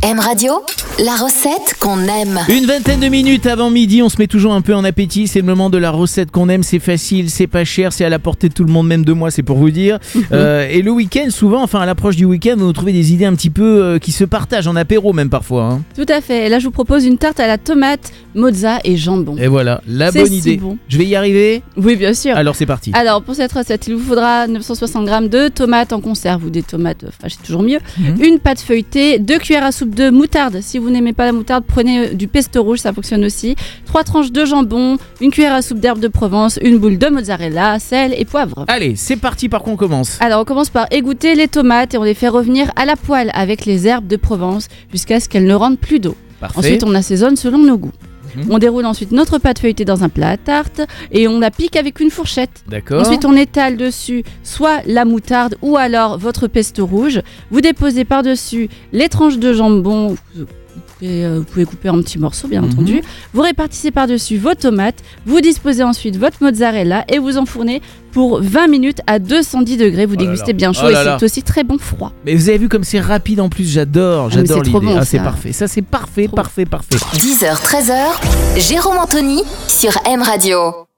M Radio, la recette qu'on aime. Une vingtaine de minutes avant midi, on se met toujours un peu en appétit. C'est le moment de la recette qu'on aime. C'est facile, c'est pas cher, c'est à la portée de tout le monde, même de moi, c'est pour vous dire. Et le week-end, souvent, à l'approche du week-end, vous trouvez des idées un petit peu qui se partagent en apéro, même parfois. Hein. Tout à fait. Et là, je vous propose une tarte à la tomate, mozza et jambon. Et voilà, la C'est bonne idée. si bon. Je vais y arriver. Oui, bien sûr. Alors, c'est parti. Alors, pour cette recette, il vous faudra 960 g de tomates en conserve ou des tomates, c'est toujours mieux. Une pâte feuilletée, 2 cuillères à soupe de moutarde. Si vous n'aimez pas la moutarde, prenez du pesto rouge, ça fonctionne aussi. 3 tranches de jambon, une cuillère à soupe d'herbe de Provence, une boule de mozzarella, sel et poivre. Allez, c'est parti, par quoi on commence? Alors, on commence par égoutter les tomates et on les fait revenir à la poêle avec les herbes de Provence jusqu'à ce qu'elles ne rentrent plus d'eau. Parfait. Ensuite, on assaisonne selon nos goûts. On déroule ensuite notre pâte feuilletée dans un plat à tarte et on la pique avec une fourchette. D'accord. Ensuite, on étale dessus soit la moutarde ou alors votre pesto rouge. Vous déposez par-dessus les tranches de jambon. Vous pouvez couper en petits morceaux, bien entendu. Vous répartissez par-dessus vos tomates. Vous disposez ensuite votre mozzarella et vous enfournez pour 20 minutes à 210 degrés. Vous dégustez bien chaud et c'est aussi très bon froid. Mais vous avez vu comme c'est rapide en plus, j'adore c'est l'idée. trop bon, c'est ça. parfait. Ça, c'est parfait, Trop parfait. 10h, 13h, Jérôme Anthony sur M Radio.